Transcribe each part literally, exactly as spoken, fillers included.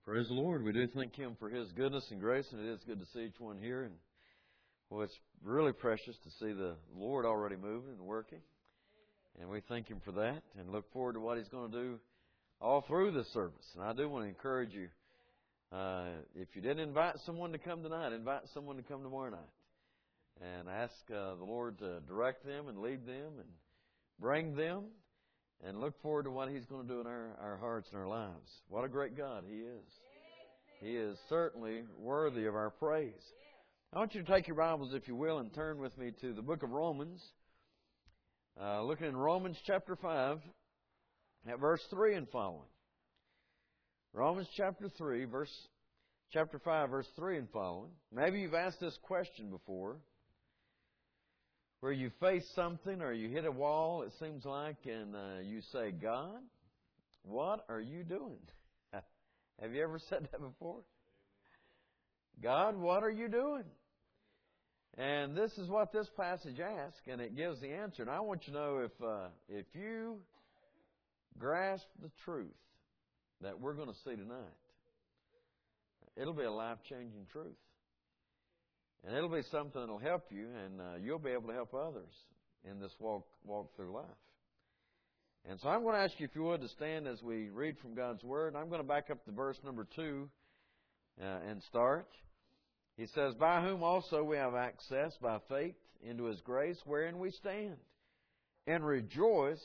Praise the Lord. We do thank Him for His goodness and grace, and it is good to see each one here. And well, it's really precious to see the Lord already moving and working. And we thank Him for that and look forward to what He's going to do all through this service. And I do want to encourage you, uh, if you didn't invite someone to come tonight, invite someone to come tomorrow night. And ask uh, the Lord to direct them and lead them and bring them. And look forward to what He's going to do in our, our hearts and our lives. What a great God He is. He is certainly worthy of our praise. I want you to take your Bibles, if you will, and turn with me to the book of Romans. Uh, looking in Romans chapter five, at verse three and following. Romans chapter three, verse chapter five, verse three and following. Maybe you've asked this question before, where you face something or you hit a wall, it seems like, and uh, you say, God, what are you doing? Have you ever said that before? God, what are you doing? And this is what this passage asks, and it gives the answer. And I want you to know if uh, if you grasp the truth that we're going to see tonight, it'll be a life-changing truth. And it'll be something that'll help you, and uh, you'll be able to help others in this walk walk through life. And so I'm going to ask you, if you would, to stand as we read from God's Word. I'm going to back up to verse number two uh, and start. He says, by whom also we have access by faith into His grace, wherein we stand, and rejoice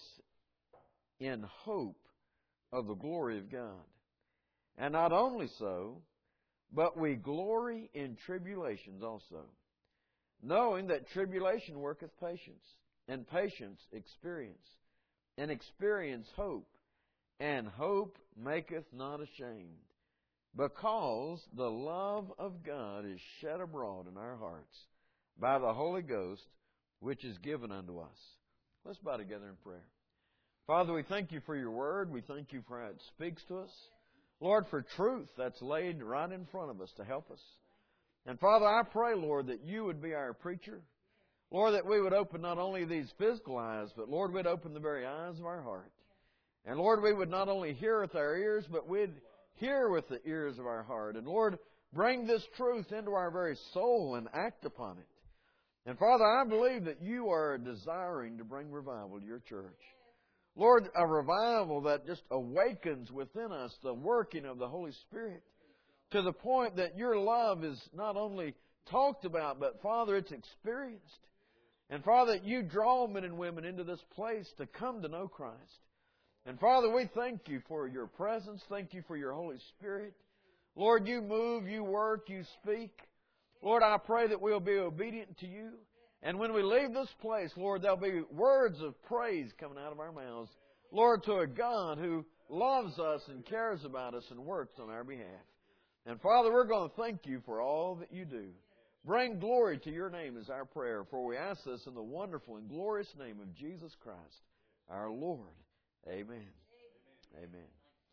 in hope of the glory of God. And not only so, but we glory in tribulations also, knowing that tribulation worketh patience, and patience experience, and experience hope, and hope maketh not ashamed, because the love of God is shed abroad in our hearts by the Holy Ghost, which is given unto us. Let's bow together in prayer. Father, we thank You for Your Word. We thank You for how it speaks to us. Lord, for truth that's laid right in front of us to help us. And Father, I pray, Lord, that You would be our preacher. Lord, that we would open not only these physical eyes, but Lord, we'd open the very eyes of our heart. And Lord, we would not only hear with our ears, but we'd hear with the ears of our heart. And Lord, bring this truth into our very soul and act upon it. And Father, I believe that You are desiring to bring revival to Your church. Lord, a revival that just awakens within us the working of the Holy Spirit to the point that Your love is not only talked about, but Father, it's experienced. And Father, You draw men and women into this place to come to know Christ. And Father, we thank You for Your presence. Thank You for Your Holy Spirit. Lord, You move, You work, You speak. Lord, I pray that we'll be obedient to You. And when we leave this place, Lord, there'll be words of praise coming out of our mouths. Lord, to a God who loves us and cares about us and works on our behalf. And Father, we're going to thank You for all that You do. Bring glory to Your name is our prayer, for we ask this in the wonderful and glorious name of Jesus Christ, our Lord. Amen. Amen. Amen.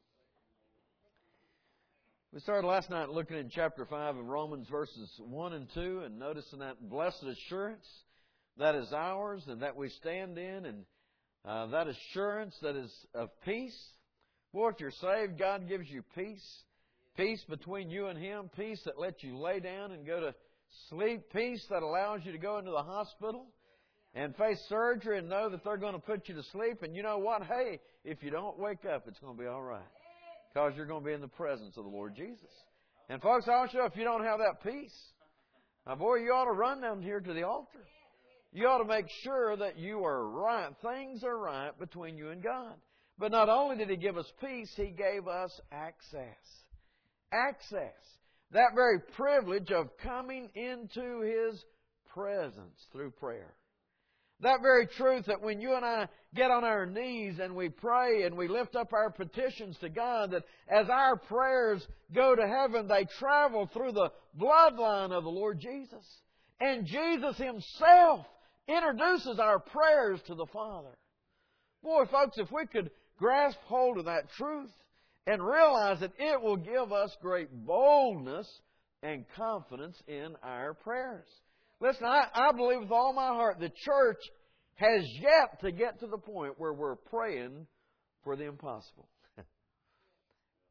We started last night looking in chapter five of Romans, verses one and two, and noticing that blessed assurance that is ours and that we stand in, and uh, that assurance that is of peace. Boy, if you're saved, God gives you peace. Peace between you and Him. Peace that lets you lay down and go to sleep. Peace that allows you to go into the hospital and face surgery and know that they're going to put you to sleep. And you know what? Hey, if you don't wake up, it's going to be all right. Because you're going to be in the presence of the Lord Jesus. And folks, I'll show you, if you don't have that peace, now boy, you ought to run down here to the altar. You ought to make sure that you are right. Things are right between you and God. But not only did He give us peace, He gave us access. Access. That very privilege of coming into His presence through prayer. That very truth that when you and I get on our knees and we pray and we lift up our petitions to God, that as our prayers go to heaven, they travel through the bloodline of the Lord Jesus. And Jesus Himself introduces our prayers to the Father. Boy, folks, if we could grasp hold of that truth and realize that it will give us great boldness and confidence in our prayers. Listen, I, I believe with all my heart the church has yet to get to the point where we're praying for the impossible.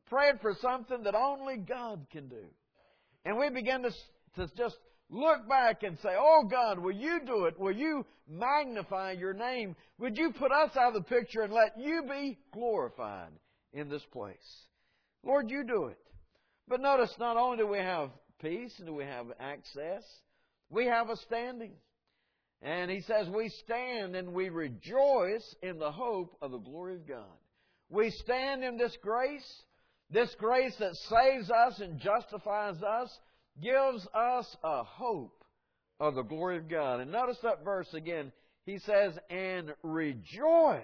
praying for something that only God can do. And we begin to, to just look back and say, oh God, will you do it? Will you magnify your name? Would you put us out of the picture and let you be glorified in this place? Lord, you do it. But notice, not only do we have peace and do we have access, we have a standing. And He says we stand and we rejoice in the hope of the glory of God. We stand in this grace, this grace that saves us and justifies us, gives us a hope of the glory of God. And notice that verse again. He says, and rejoice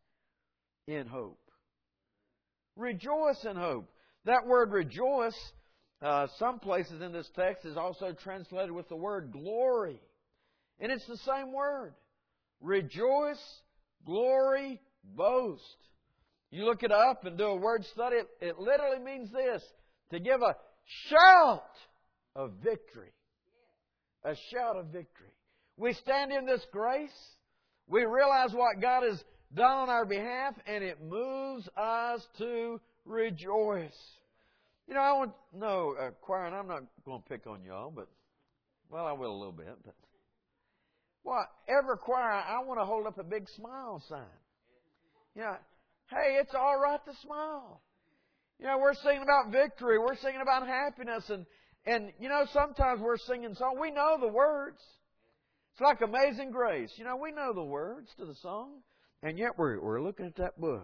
in hope. Rejoice in hope. That word rejoice, uh, some places in this text, is also translated with the word glory. And it's the same word. Rejoice, glory, boast. You look it up and do a word study, it, it literally means this, to give a shout of victory. A shout of victory. We stand in this grace. We realize what God has done on our behalf, and it moves us to rejoice. You know, I want no uh, choir, and I'm not going to pick on y'all, but well, I will a little bit. But well, every choir, I want to hold up a big smile sign. You know, hey, it's all right to smile. You know, we're singing about victory. We're singing about happiness, and and you know, sometimes we're singing songs. We know the words. It's like Amazing Grace. You know, we know the words to the song, and yet we're we're looking at that book.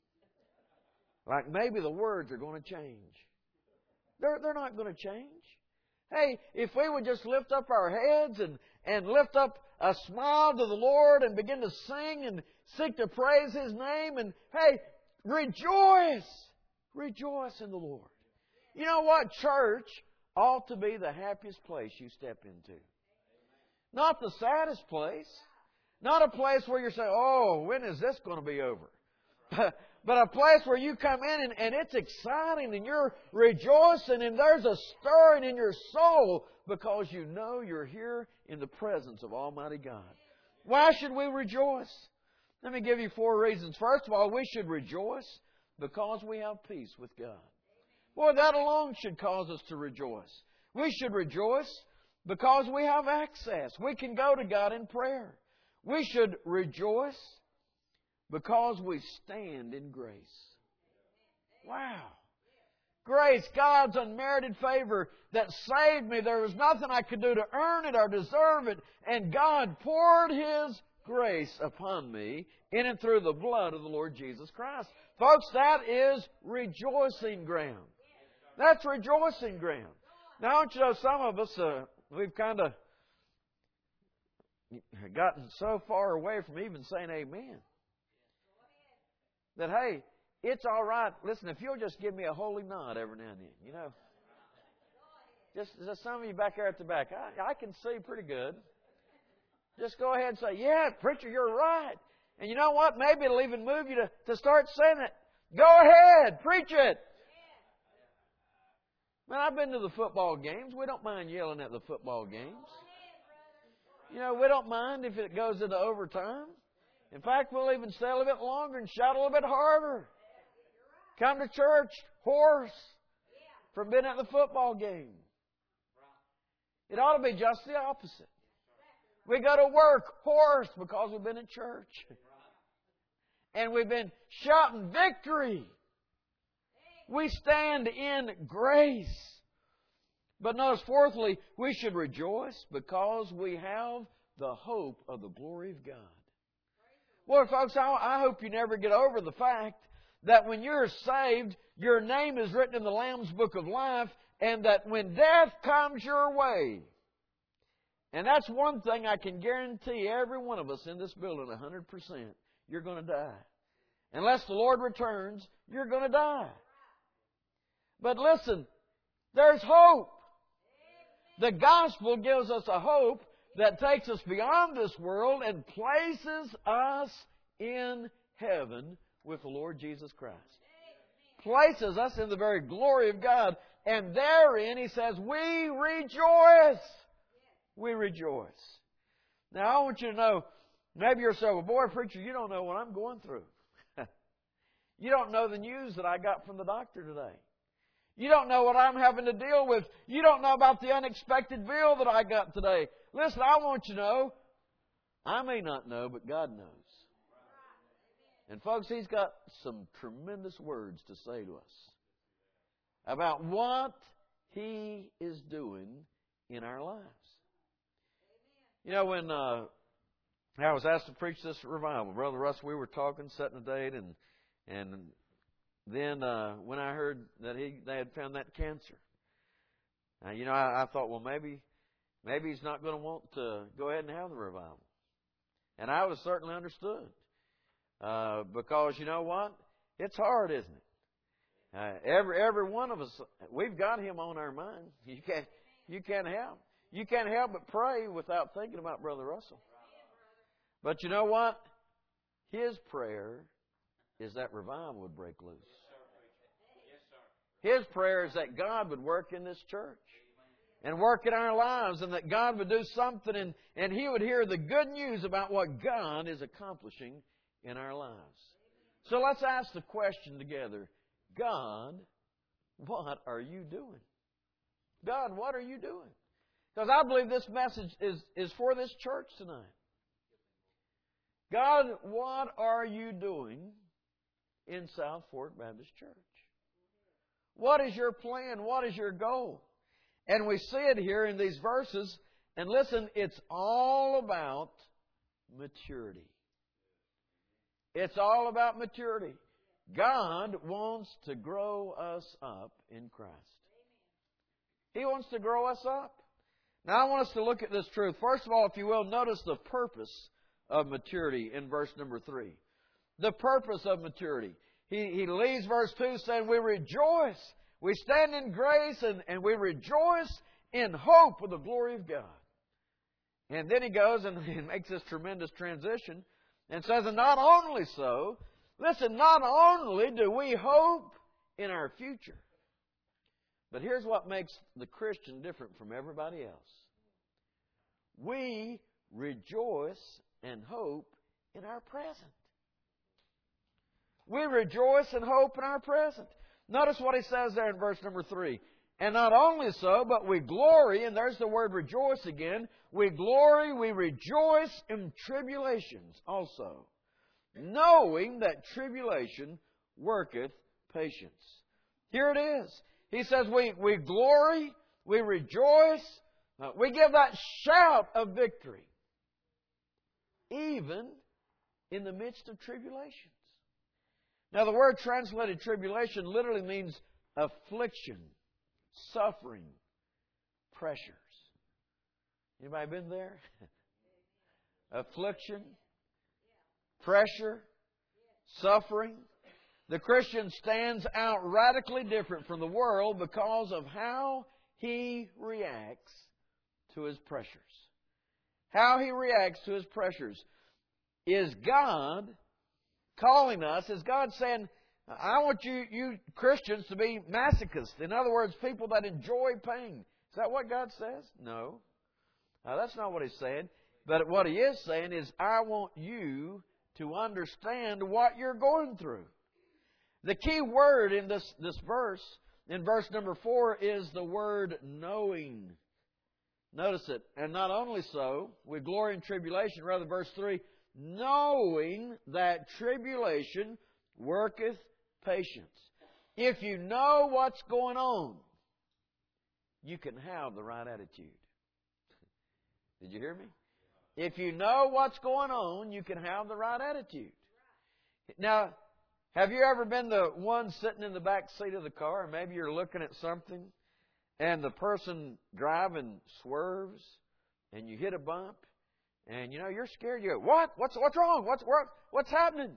Like maybe the words are going to change. They're, they're not going to change. Hey, if we would just lift up our heads and, and lift up a smile to the Lord and begin to sing and seek to praise His name and, hey, rejoice. Rejoice in the Lord. You know what? Church ought to be the happiest place you step into. Not the saddest place. Not a place where you're saying, oh, when is this going to be over? But a place where you come in and, and it's exciting and you're rejoicing and there's a stirring in your soul because you know you're here in the presence of Almighty God. Why should we rejoice? Let me give you four reasons. First of all, we should rejoice because we have peace with God. Boy, that alone should cause us to rejoice. We should rejoice because we have access. We can go to God in prayer. We should rejoice because we stand in grace. Wow. Grace, God's unmerited favor that saved me. There was nothing I could do to earn it or deserve it. And God poured His grace upon me in and through the blood of the Lord Jesus Christ. Folks, that is rejoicing ground. That's rejoicing ground. Now, I want you to know some of us, uh, we've kind of gotten so far away from even saying amen. That, hey, it's all right. Listen, if you'll just give me a holy nod every now and then, you know. Just, just some of you back there at the back, I, I can see pretty good. Just go ahead and say, yeah, preacher, you're right. And you know what? Maybe it'll even move you to, to start saying it. Go ahead, preach it. Man, I've been to the football games. We don't mind yelling at the football games. You know, we don't mind if it goes into overtime. In fact, we'll even stay a little bit longer and shout a little bit harder. Come to church, hoarse, from being at the football game. It ought to be just the opposite. We go to work hoarse because we've been in church. And we've been shouting victory. We stand in grace. But notice, fourthly, we should rejoice because we have the hope of the glory of God. Boy, folks, I, I hope you never get over the fact that when you're saved, your name is written in the Lamb's Book of Life, and that when death comes your way, and that's one thing I can guarantee every one of us in this building one hundred percent, you're going to die. Unless the Lord returns, you're going to die. But listen, there's hope. The gospel gives us a hope that takes us beyond this world and places us in heaven with the Lord Jesus Christ. Places us in the very glory of God. And therein, He says, we rejoice. We rejoice. Now, I want you to know, maybe you're saying, well, boy, preacher, you don't know what I'm going through. You don't know the news that I got from the doctor today. You don't know what I'm having to deal with. You don't know about the unexpected bill that I got today. Listen, I want you to know, I may not know, but God knows. And folks, He's got some tremendous words to say to us about what He is doing in our lives. You know, when uh, I was asked to preach this revival, Brother Russ, we were talking, setting a date, and and then uh, when I heard that he they had found that cancer, uh, you know, I, I thought, well, maybe maybe he's not going to want to go ahead and have the revival. And I was certainly understood. Uh, because you know what? It's hard, isn't it? Uh, every every one of us, we've got Him on our mind. You can't you can't help you can't help but pray without thinking about Brother Russell. But you know what? His prayer is that revival would break loose. His prayer is that God would work in this church and work in our lives, and that God would do something, and, and he would hear the good news about what God is accomplishing in our lives. So let's ask the question together. God, what are you doing? God, what are you doing? Because I believe this message is, is for this church tonight. God, what are you doing in South Fork Baptist Church? What is your plan? What is your goal? And we see it here in these verses. And listen, it's all about maturity. It's all about maturity. God wants to grow us up in Christ. He wants to grow us up. Now I want us to look at this truth. First of all, if you will, notice the purpose of maturity in verse number three. The purpose of maturity. He, he leaves verse two saying, we rejoice. We stand in grace and, and we rejoice in hope of the glory of God. And then he goes and he makes this tremendous transition and says, and not only so, listen, not only do we hope in our future, but here's what makes the Christian different from everybody else. We rejoice and hope in our present. We rejoice and hope in our present. Notice what he says there in verse number three. And not only so, but we glory, and there's the word rejoice again. We glory, we rejoice in tribulations also, knowing that tribulation worketh patience. Here it is. He says we, we glory, we rejoice, uh, we give that shout of victory, even in the midst of tribulations. Now the word translated tribulation literally means affliction, suffering, pressures. Anybody been there? Affliction, pressure, suffering. The Christian stands out radically different from the world because of how he reacts to his pressures. How he reacts to his pressures. Is God calling us? Is God saying, I want you, you Christians to be masochists? In other words, people that enjoy pain. Is that what God says? No. Now, that's not what He's saying. But what He is saying is, I want you to understand what you're going through. The key word in this, this verse, in verse number four, is the word knowing. Notice it. And not only so, we glory in tribulation, rather verse three, knowing that tribulation worketh patience. If you know what's going on, you can have the right attitude. Did you hear me? If you know what's going on, you can have the right attitude. Now, have you ever been the one sitting in the back seat of the car, and maybe you're looking at something, and the person driving swerves, and you hit a bump, and you know you're scared. You go, what? What's what's wrong? What's what, what's happening?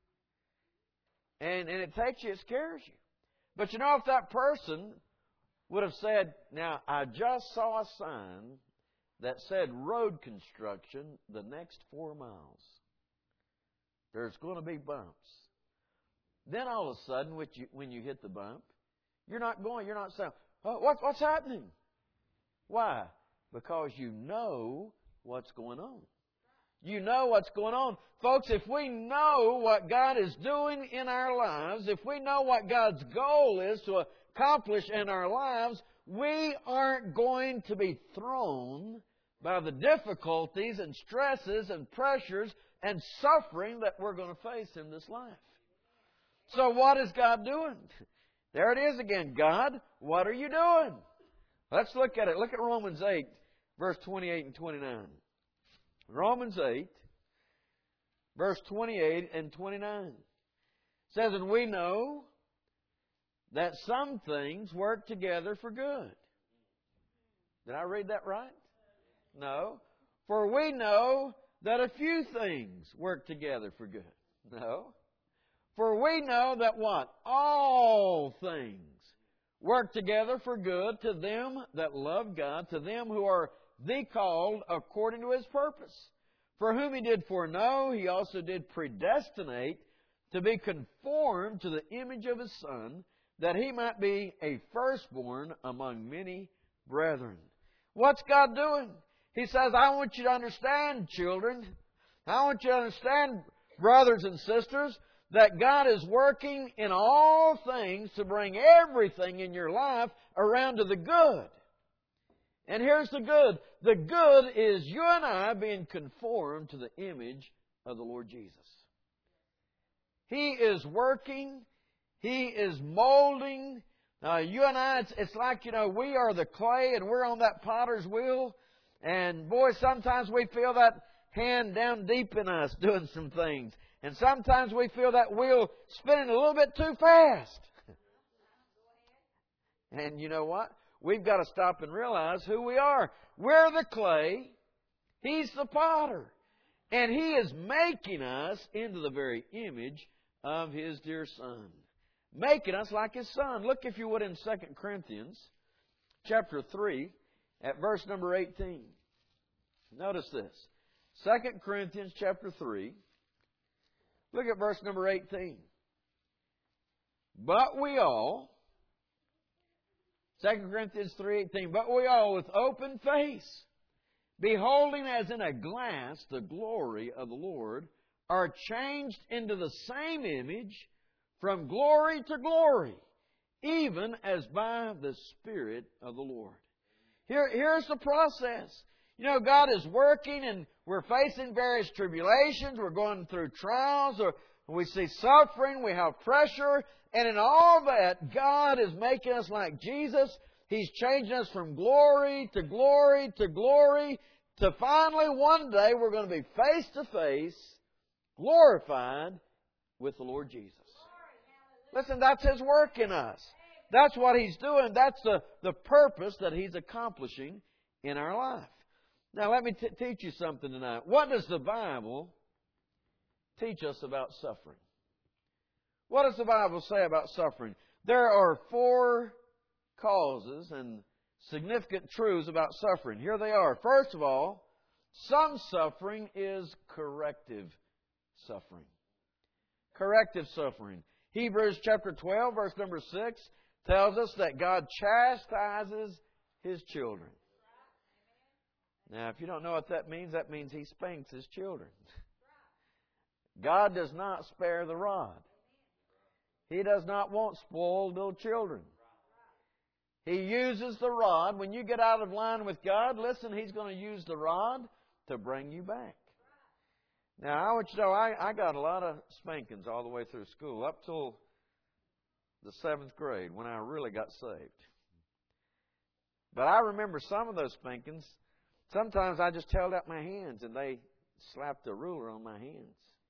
And and it takes you, it scares you. But you know, if that person would have said, "Now I just saw a sign that said road construction the next four miles. There's going to be bumps." Then all of a sudden, when you, when you hit the bump, you're not going, you're not saying, oh, what, what's happening? Why? Because you know what's going on. You know what's going on. Folks, if we know what God is doing in our lives, if we know what God's goal is to accomplish in our lives, we aren't going to be thrown by the difficulties and stresses and pressures and suffering that we're going to face in this life. So what is God doing? There it is again. God, what are you doing? Let's look at it. Look at Romans eight, verse twenty-eight and twenty-nine. Romans eight, verse twenty-eight and twenty-nine. Says, and we know that some things work together for good. Did I read that right? No. For we know that a few things work together for good. No. For we know that what? All things work together for good to them that love God, to them who are the called according to His purpose. For whom He did foreknow, He also did predestinate to be conformed to the image of His Son, that He might be a firstborn among many brethren. What's God doing? He says, I want you to understand, children, I want you to understand, brothers and sisters, that God is working in all things to bring everything in your life around to the good. And here's the good. The good is you and I being conformed to the image of the Lord Jesus. He is working. He is molding. Uh, you and I, it's, it's like, you know, we are the clay and we're on that potter's wheel. And boy, sometimes we feel that hand down deep in us doing some things. And sometimes we feel that wheel spinning a little bit too fast. And you know what? We've got to stop and realize who we are. We're the clay. He's the potter. And He is making us into the very image of His dear Son. Making us like His Son. Look, if you would, in Second Corinthians chapter three at verse number eighteen. Notice this. Second Corinthians chapter three. Look at verse number eighteen. But we all, Second Corinthians three eighteen, but we all with open face, beholding as in a glass the glory of the Lord, are changed into the same image from glory to glory, even as by the Spirit of the Lord. Here, here's the process. You know, God is working and we're facing various tribulations. We're going through trials or we see suffering. We have pressure. And in all that, God is making us like Jesus. He's changing us from glory to glory to glory to finally one day we're going to be face to face, glorified with the Lord Jesus. Listen, that's His work in us. That's what He's doing. That's the, the purpose that He's accomplishing in our life. Now, let me t- teach you something tonight. What does the Bible teach us about suffering? What does the Bible say about suffering? There are four causes and significant truths about suffering. Here they are. First of all, some suffering is corrective suffering. Corrective suffering. Hebrews chapter twelve, verse number six, tells us that God chastises His children. Now, if you don't know what that means, that means He spanks His children. God does not spare the rod. He does not want spoiled little children. He uses the rod. When you get out of line with God, listen, He's going to use the rod to bring you back. Now, I want you to know, I, I got a lot of spankings all the way through school, up till the seventh grade, when I really got saved. But I remember some of those spankings. Sometimes I just held out my hands and they slapped a ruler on my hands.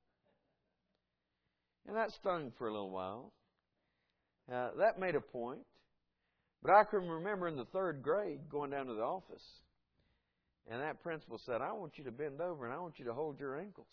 And that stung for a little while. Uh, that made a point. But I can remember in the third grade going down to the office. And that principal said, I want you to bend over and I want you to hold your ankles.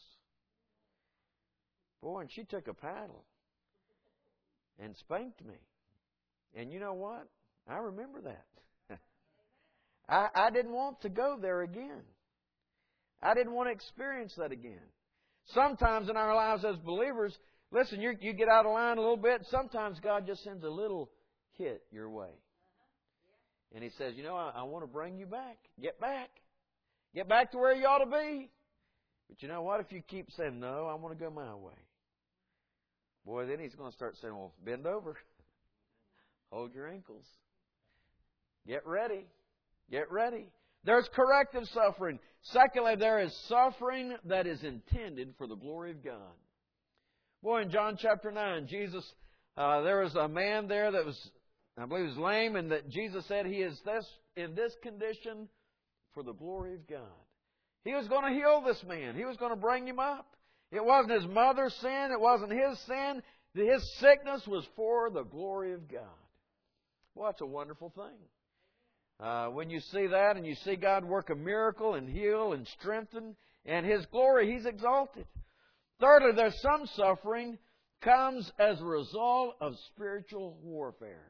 Boy, and she took a paddle and spanked me. And you know what? I remember that. I, I didn't want to go there again. I didn't want to experience that again. Sometimes in our lives as believers, listen, you, you get out of line a little bit. Sometimes God just sends a little hit your way. And He says, you know, I, I want to bring you back. Get back. Get back to where you ought to be. But you know what? If you keep saying, no, I want to go my way. Boy, then He's going to start saying, well, bend over. hold your ankles. Get ready. Get ready. There's corrective suffering. Secondly, there is suffering that is intended for the glory of God. Boy, in John chapter nine, Jesus, uh, there was a man there that was, I believe, was lame, and that Jesus said he is this in this condition for the glory of God. He was going to heal this man. He was going to bring him up. It wasn't his mother's sin. It wasn't his sin. His sickness was for the glory of God. Well, that's a wonderful thing. Uh, when you see that and you see God work a miracle and heal and strengthen, and His glory, He's exalted. Thirdly, there's some suffering comes as a result of spiritual warfare.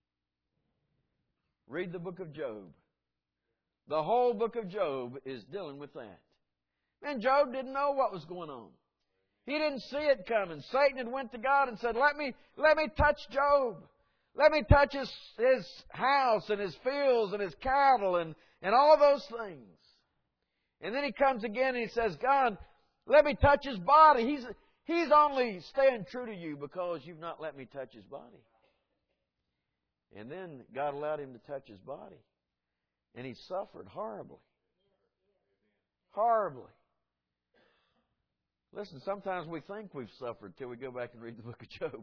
Read the book of Job. The whole book of Job is dealing with that. Man, Job didn't know what was going on. He didn't see it coming. Satan had went to God and said, let me, let me touch Job. Let me touch his, his house and his fields and his cattle and, and all those things. And then he comes again and he says, God, let me touch his body. He's, he's only staying true to you because you've not let me touch his body. And then God allowed him to touch his body. And he suffered horribly. Horribly. Listen, sometimes we think we've suffered till we go back and read the book of Job.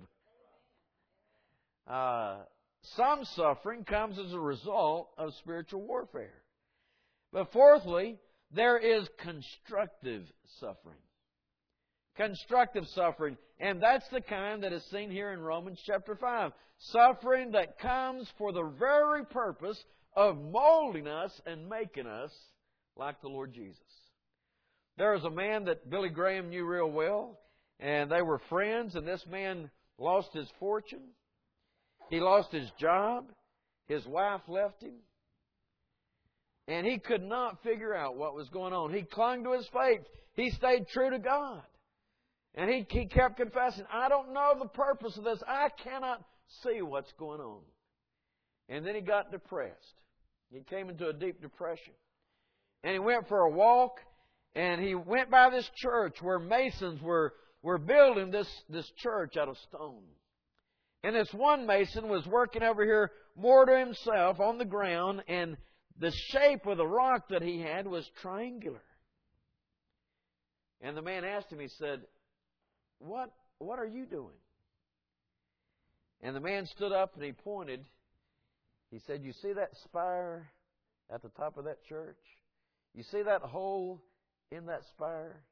Uh, some suffering comes as a result of spiritual warfare. But fourthly, there is constructive suffering. Constructive suffering. And that's the kind that is seen here in Romans chapter five. Suffering that comes for the very purpose of molding us and making us like the Lord Jesus. There was a man that Billy Graham knew real well, and they were friends, and this man lost his fortune. He lost his job. His wife left him. And he could not figure out what was going on. He clung to his faith. He stayed true to God. And he, he kept confessing, I don't know the purpose of this. I cannot see what's going on. And then he got depressed. He came into a deep depression. And he went for a walk, and he went by this church where masons were, were building this, this church out of stone. And this one mason was working over here more to himself on the ground, and the shape of the rock that he had was triangular. And the man asked him, he said, What, what are you doing? And the man stood up and he pointed. He said, you see that spire at the top of that church? You see that hole in that spire?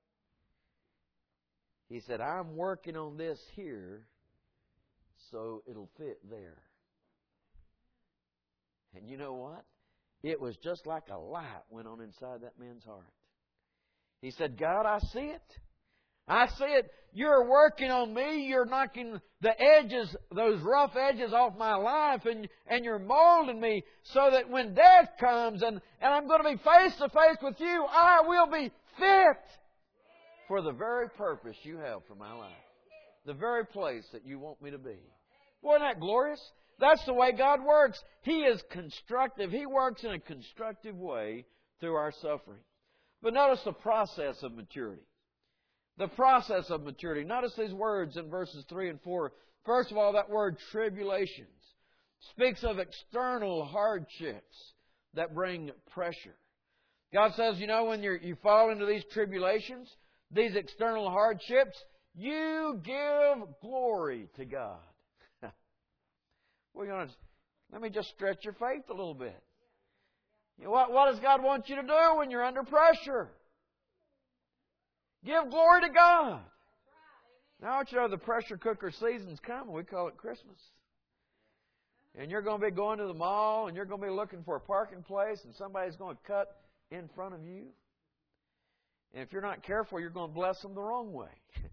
He said, I'm working on this here so it'll fit there. And you know what? It was just like a light went on inside that man's heart. He said, God, I see it. I see it. You're working on me. You're knocking the edges, those rough edges off my life, and, and you're molding me so that when death comes and, and I'm going to be face to face with you, I will be fit for the very purpose you have for my life. The very place that you want me to be. Boy, isn't that glorious? That's the way God works. He is constructive. He works in a constructive way through our suffering. But notice the process of maturity. The process of maturity. Notice these words in verses three and four. First of all, that word tribulations speaks of external hardships that bring pressure. God says, you know, when you're, you fall into these tribulations, these external hardships, you give glory to God. We're going to, let me just stretch your faith a little bit. You know, what, what does God want you to do when you're under pressure? Give glory to God. Now, I want you to know the pressure cooker season's coming. We call it Christmas. And you're going to be going to the mall, and you're going to be looking for a parking place, and somebody's going to cut in front of you. And if you're not careful, you're going to bless them the wrong way.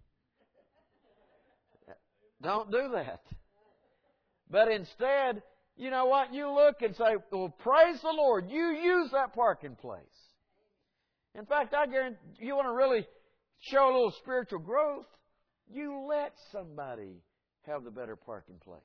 Don't do that. But instead, you know what? You look and say, well, praise the Lord. You use that parking place. In fact, I guarantee you want to really show a little spiritual growth, you let somebody have the better parking place.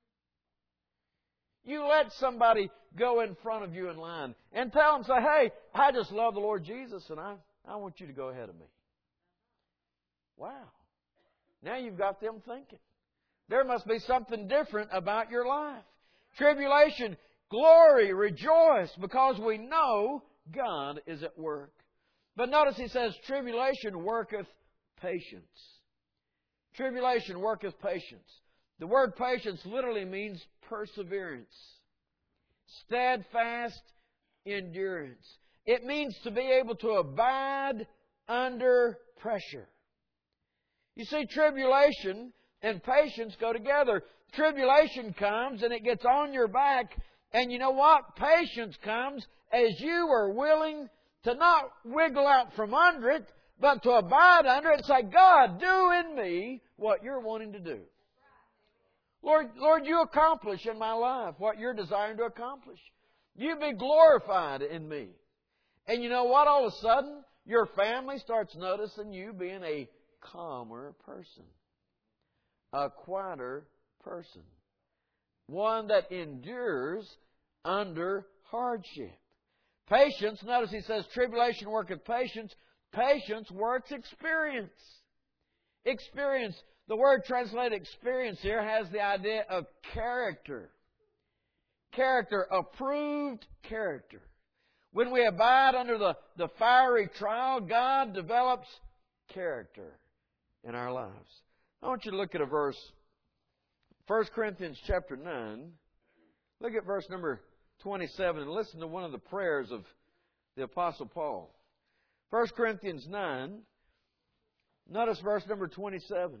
You let somebody go in front of you in line and tell them, say, hey, I just love the Lord Jesus and I, I want you to go ahead of me. Wow. Now you've got them thinking. There must be something different about your life. Tribulation, glory, rejoice, because we know God is at work. But notice he says, tribulation worketh patience. Tribulation worketh patience. The word patience literally means perseverance. Steadfast endurance. It means to be able to abide under pressure. You see, tribulation and patience go together. Tribulation comes and it gets on your back. And you know what? Patience comes as you are willing to not wiggle out from under it, but to abide under it and say, God, do in me what you're wanting to do. Lord, Lord, you accomplish in my life what you're desiring to accomplish. You be glorified in me. And you know what? All of a sudden, your family starts noticing you being a calmer person. A quieter person. One that endures under hardship. Patience, notice he says, tribulation worketh patience. Patience works experience. Experience. The word translated experience here has the idea of character. Character, approved character. When we abide under the, the fiery trial, God develops character in our lives. I want you to look at a verse, First Corinthians chapter nine. Look at verse number twenty-seven and listen to one of the prayers of the Apostle Paul. First Corinthians nine, notice verse number twenty-seven.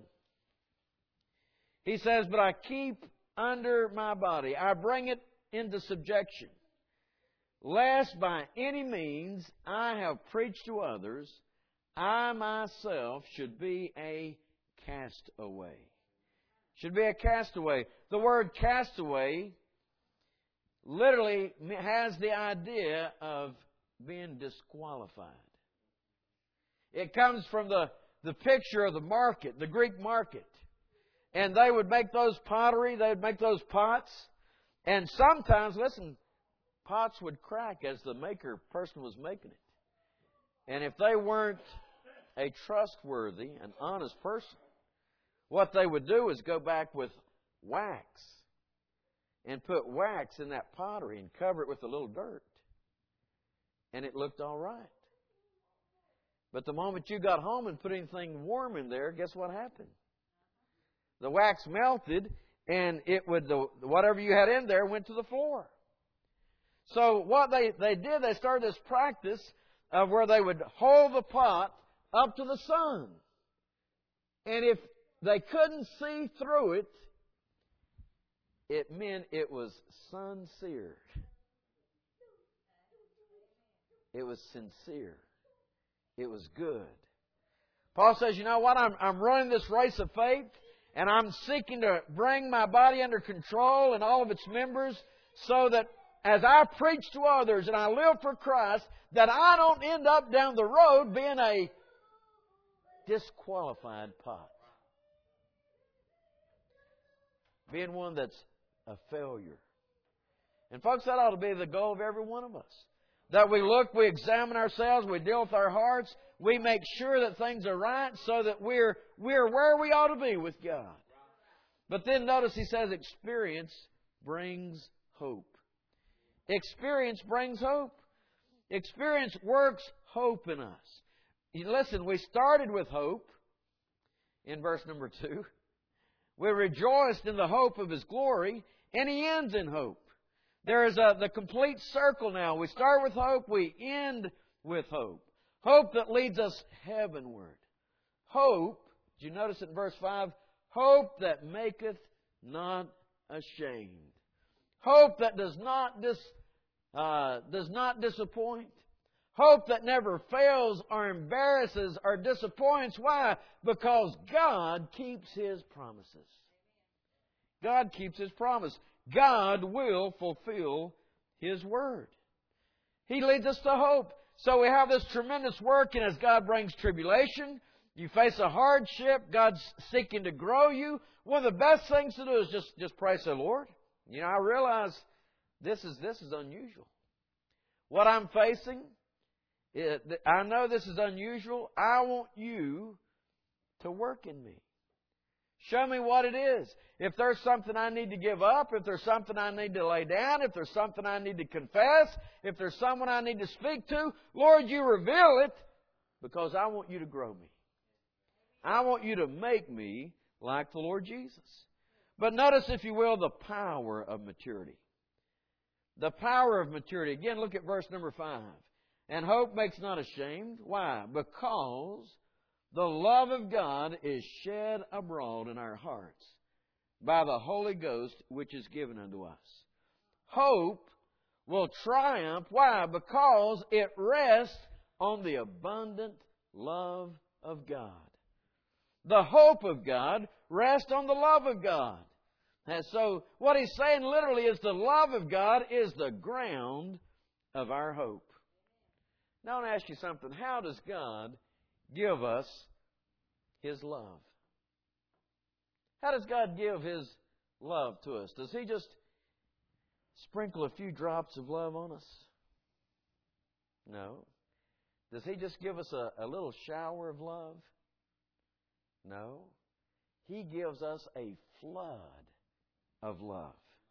He says, but I keep under my body, I bring it into subjection, lest by any means I have preached to others, I myself should be a castaway. Should be a castaway. The word castaway literally has the idea of being disqualified. It comes from the, the picture of the market, the Greek market. And they would make those pottery, they would make those pots. And sometimes, listen, pots would crack as the maker person was making it. And if they weren't a trustworthy and honest person, what they would do is go back with wax and put wax in that pottery and cover it with a little dirt. And it looked all right. But the moment you got home and put anything warm in there, guess what happened? The wax melted, and it would the, whatever you had in there went to the floor. So what they, they did, they started this practice of where they would hold the pot up to the sun. And if they couldn't see through it, it meant it was sun-seared. It was sincere. It was good. Paul says, you know what? I'm, I'm running this race of faith, and I'm seeking to bring my body under control and all of its members so that as I preach to others and I live for Christ, that I don't end up down the road being a disqualified pot. Being one that's a failure. And folks, that ought to be the goal of every one of us. That we look, we examine ourselves, we deal with our hearts, we make sure that things are right so that we're, we're where we ought to be with God. But then notice he says experience brings hope. Experience brings hope. Experience works hope in us. You listen, we started with hope in verse number two. We rejoiced in the hope of His glory, and He ends in hope. There is a, the complete circle now. We start with hope, we end with hope. Hope that leads us heavenward. Hope, did you notice in verse five? Hope that maketh not ashamed. Hope that does not dis, uh, does not disappoint. Hope that never fails or embarrasses or disappoints. Why? Because God keeps His promises. God keeps His promise. God will fulfill His Word. He leads us to hope. So we have this tremendous work, and as God brings tribulation, you face a hardship, God's seeking to grow you. One of the best things to do is just, just pray, say, Lord, you know, I realize this is, this is unusual. What I'm facing, it, I know this is unusual. I want You to work in me. Show me what it is. If there's something I need to give up, if there's something I need to lay down, if there's something I need to confess, if there's someone I need to speak to, Lord, you reveal it because I want you to grow me. I want you to make me like the Lord Jesus. But notice, if you will, the power of maturity. The power of maturity. Again, look at verse number five. And hope makes not ashamed. Why? Because the love of God is shed abroad in our hearts by the Holy Ghost which is given unto us. Hope will triumph. Why? Because it rests on the abundant love of God. The hope of God rests on the love of God. And so what he's saying literally is the love of God is the ground of our hope. Now I want to ask you something. How does God give us His love? How does God give His love to us? Does He just sprinkle a few drops of love on us? No. Does He just give us a, a little shower of love? No. He gives us a flood of love.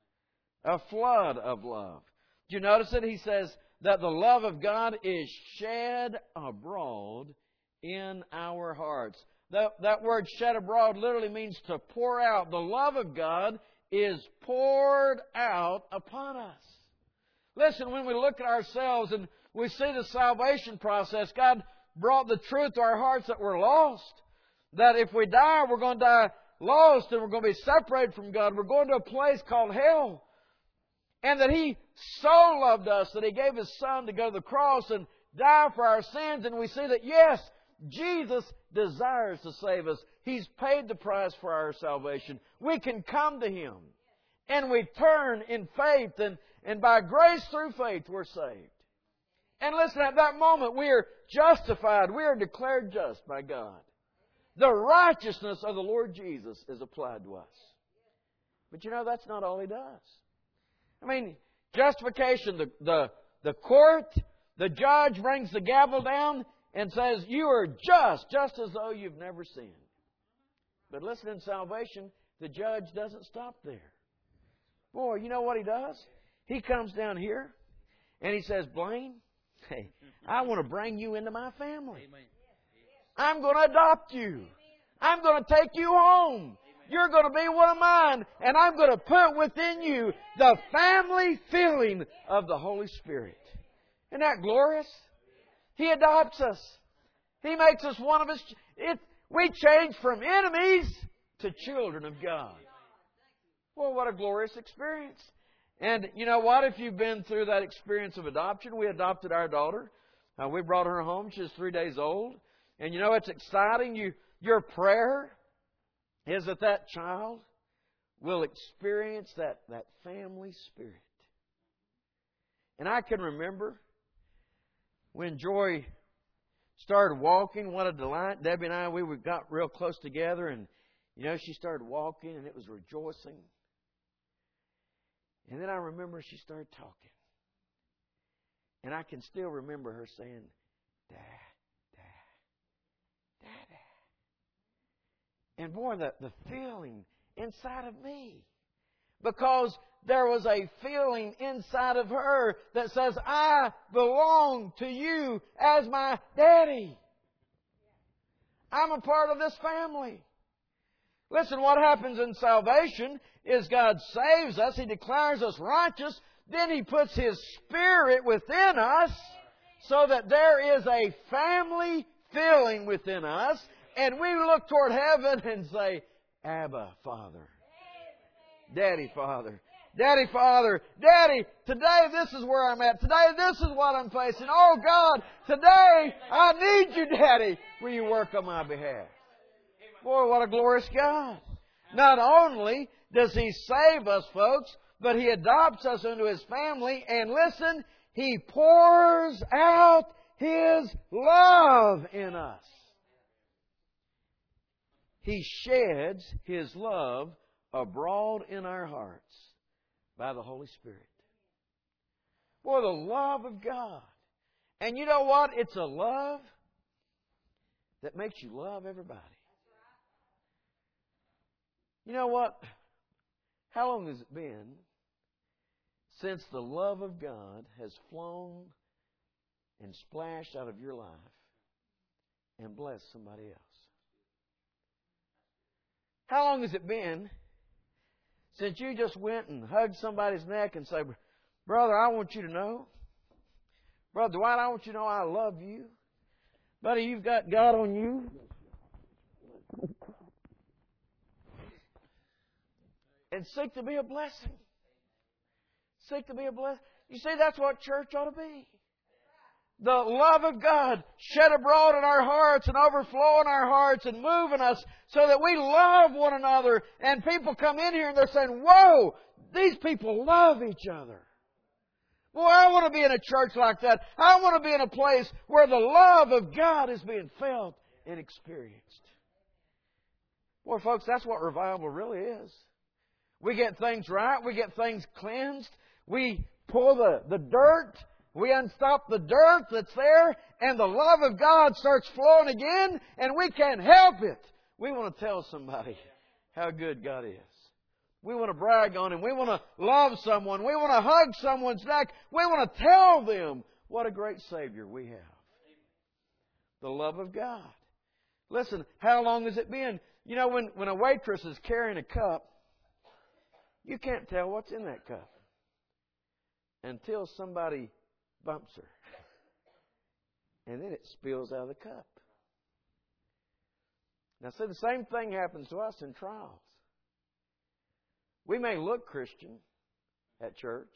A flood of love. Do you notice it? He says that the love of God is shed abroad in our hearts. That, that word shed abroad literally means to pour out. The love of God is poured out upon us. Listen, when we look at ourselves and we see the salvation process, God brought the truth to our hearts that we're lost. That if we die, we're going to die lost and we're going to be separated from God. We're going to a place called hell. And that He so loved us that He gave His Son to go to the cross and die for our sins. And we see that, yes, Jesus desires to save us. He's paid the price for our salvation. We can come to Him. And we turn in faith. And, and by grace through faith, we're saved. And listen, at that moment, we are justified. We are declared just by God. The righteousness of the Lord Jesus is applied to us. But you know, that's not all He does. I mean, justification, the, the, the court, the judge brings the gavel down and says, you are just, just as though you've never sinned. But listen, in salvation, the judge doesn't stop there. Boy, you know what He does? He comes down here and He says, Blaine, hey, I want to bring you into my family. I'm going to adopt you. I'm going to take you home. You're going to be one of mine. And I'm going to put within you the family feeling of the Holy Spirit. Isn't that glorious? He adopts us. He makes us one of His... It, we change from enemies to children of God. Well, what a glorious experience. And you know what? If you've been through that experience of adoption, we adopted our daughter. Uh, we brought her home. She was three days old. And you know, it's exciting. You, your prayer is that that child will experience that, that family spirit. And I can remember when Joy started walking, what a delight. Debbie and I, we got real close together, and you know, she started walking, and it was rejoicing. And then I remember she started talking. And I can still remember her saying, Dad. And boy, the, the feeling inside of me. Because there was a feeling inside of her that says, I belong to you as my daddy. I'm a part of this family. Listen, what happens in salvation is God saves us. He declares us righteous. Then He puts His Spirit within us so that there is a family feeling within us. And we look toward heaven and say, Abba, Father. Daddy, Father. Daddy, Father. Daddy, today this is where I'm at. Today this is what I'm facing. Oh, God, today I need you, Daddy. Will you work on my behalf? Boy, what a glorious God. Not only does He save us, folks, but He adopts us into His family. And listen, He pours out His love in us. He sheds His love abroad in our hearts by the Holy Spirit. Boy, the love of God. And you know what? It's a love that makes you love everybody. You know what? How long has it been since the love of God has flown and splashed out of your life and blessed somebody else? How long has it been since you just went and hugged somebody's neck and said, brother, I want you to know, Brother Dwight, I want you to know I love you. Buddy, you've got God on you. And seek to be a blessing. Seek to be a blessing. You see, that's what church ought to be. The love of God shed abroad in our hearts and overflow in our hearts and move in us so that we love one another. And people come in here and they're saying, whoa, these people love each other. Boy, I want to be in a church like that. I want to be in a place where the love of God is being felt and experienced. Boy, folks, that's what revival really is. We get things right. We get things cleansed. We pull the, the dirt. We unstop the dirt that's there. And the love of God starts flowing again. And we can't help it. We want to tell somebody how good God is. We want to brag on Him. We want to love someone. We want to hug someone's neck. We want to tell them what a great Savior we have. The love of God. Listen, how long has it been? You know, when, when a waitress is carrying a cup, you can't tell what's in that cup until somebody bumps her. And then it spills out of the cup. Now, see, the same thing happens to us in trials. We may look Christian at church,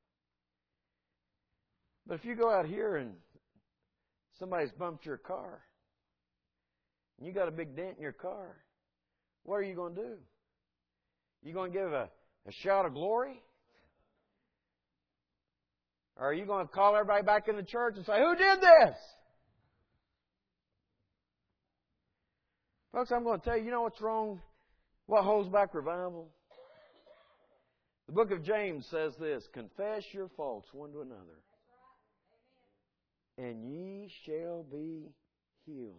but if you go out here and somebody's bumped your car, and you got a big dent in your car, what are you going to do? You going to give a, a shout of glory? Or are you going to call everybody back in the church and say, who did this? Folks, I'm going to tell you, you know what's wrong? What holds back revival? The book of James says this, confess your faults one to another, and ye shall be healed.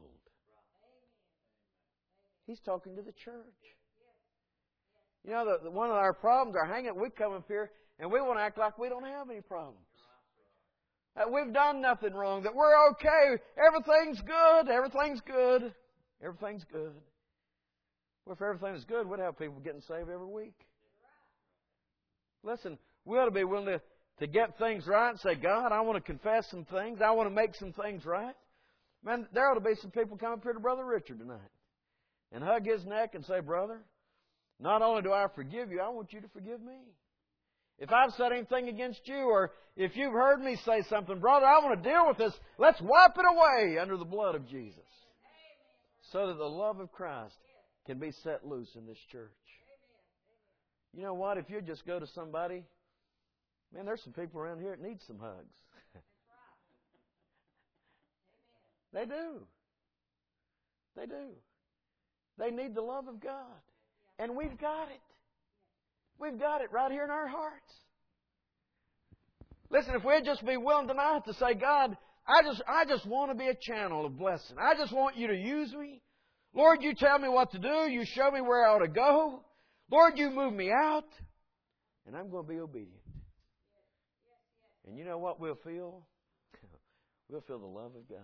He's talking to the church. You know, the, the, one of our problems, our hang-up, we come up here and we want to act like we don't have any problems. That we've done nothing wrong, that we're okay, everything's good, everything's good, everything's good. Well, if everything is good, we'd have people getting saved every week. Listen, we ought to be willing to, to get things right and say, God, I want to confess some things. I want to make some things right. Man, there ought to be some people come up here to Brother Richard tonight and hug his neck and say, brother, not only do I forgive you, I want you to forgive me. If I've said anything against you, or if you've heard me say something, brother, I want to deal with this. Let's wipe it away under the blood of Jesus. So that the love of Christ can be set loose in this church. You know what? If you just go to somebody, man, there's some people around here that need some hugs. They do. They do. They need the love of God. And we've got it. We've got it right here in our hearts. Listen, if we'd just be willing tonight to say, God, I just, I just want to be a channel of blessing. I just want you to use me. Lord, you tell me what to do. You show me where I ought to go. Lord, you move me out. And I'm going to be obedient. And you know what we'll feel? We'll feel the love of God.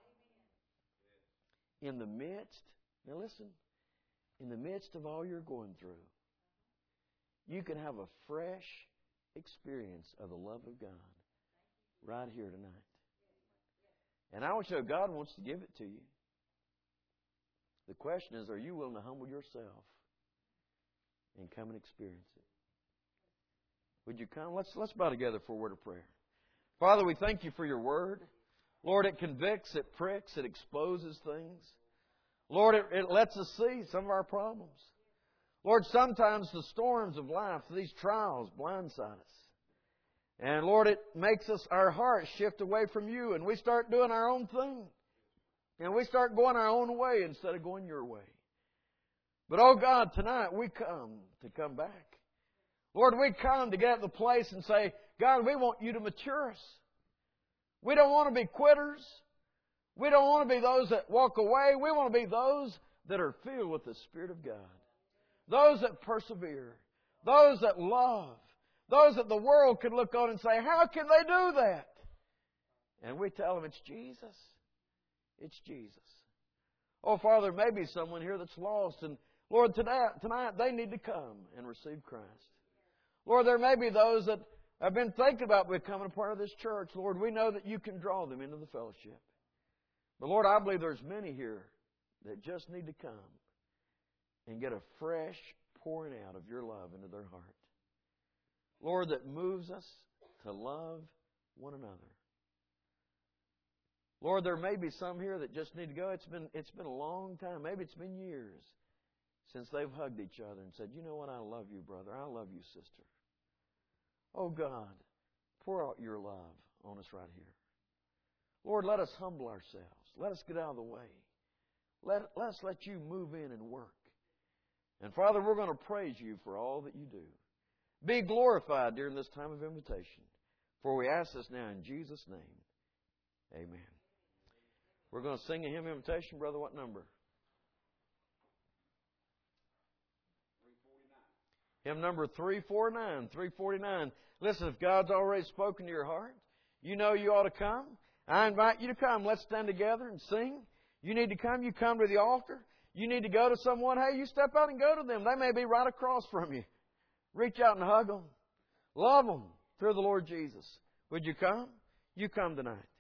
In the midst, now listen, in the midst of all you're going through, you can have a fresh experience of the love of God right here tonight. And I want you to know God wants to give it to you. The question is, are you willing to humble yourself and come and experience it? Would you come? Let's, let's bow together for a word of prayer. Father, we thank you for your word. Lord, it convicts, it pricks, it exposes things. Lord, it, it lets us see some of our problems. Lord, sometimes the storms of life, these trials, blindside us. And Lord, it makes us, our hearts shift away from you, and we start doing our own thing. And we start going our own way instead of going your way. But oh God, tonight we come to come back. Lord, we come to get at the place and say, God, we want you to mature us. We don't want to be quitters. We don't want to be those that walk away. We want to be those that are filled with the Spirit of God. those that persevere, those that love, those that the world could look on and say, how can they do that? And we tell them, it's Jesus. It's Jesus. Oh, Father, there may be someone here that's lost, and Lord, tonight, tonight they need to come and receive Christ. Lord, there may be those that have been thinking about becoming a part of this church. Lord, we know that you can draw them into the fellowship. But Lord, I believe there's many here that just need to come and get a fresh pouring out of your love into their heart. Lord, that moves us to love one another. Lord, there may be some here that just need to go. It's been, it's been a long time. Maybe it's been years since they've hugged each other and said, you know what, I love you, brother. I love you, sister. Oh, God, pour out your love on us right here. Lord, let us humble ourselves. Let us get out of the way. Let, let us let you move in and work. And, Father, we're going to praise you for all that you do. Be glorified during this time of invitation. For we ask this now in Jesus' name. Amen. We're going to sing a hymn invitation. Brother, what number? Hymn number three forty-nine. three forty-nine. Listen, if God's already spoken to your heart, you know you ought to come. I invite you to come. Let's stand together and sing. You need to come. You come to the altar. You need to go to someone. Hey, you step out and go to them. They may be right across from you. Reach out and hug them. Love them through the Lord Jesus. Would you come? You come tonight.